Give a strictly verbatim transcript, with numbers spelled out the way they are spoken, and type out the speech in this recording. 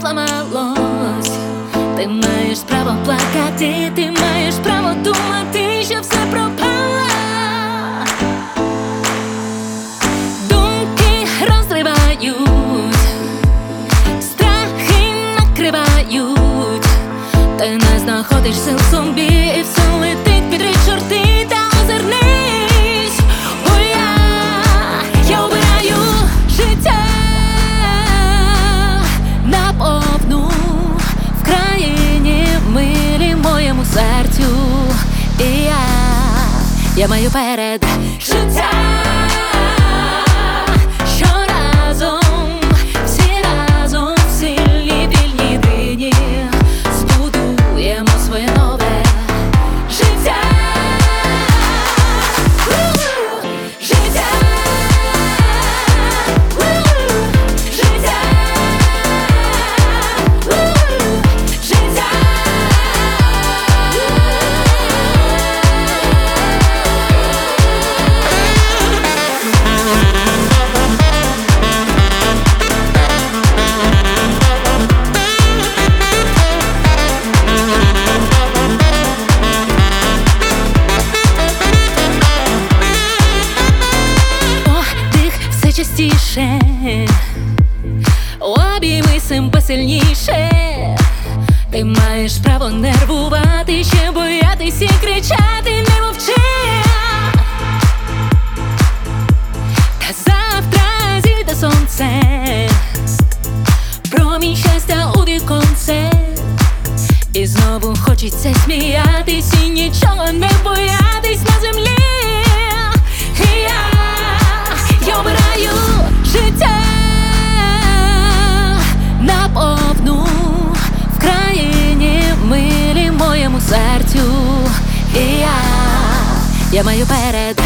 зламалось. Ти маєш право плакати, ти маєш право думати, що все пропало. Думки розривають, страхи накривають. Ти не знаходиш сил в собі, і все летить під три чорти. Та озирнись, бо я, я обираю життя наповну в країні милі моєму серцю. І я, я маю перед життя. Частіше, обіймися посильніше. Ти маєш право нервувати, ще боятись і кричати, не мовчи. Та завтра зійде сонце, промінь щастя у віконце. І знову хочеться сміятись і нічого не боятись на землі. І я, я обираю життя наповну в країні милі моєму серцю. І я, я маю перед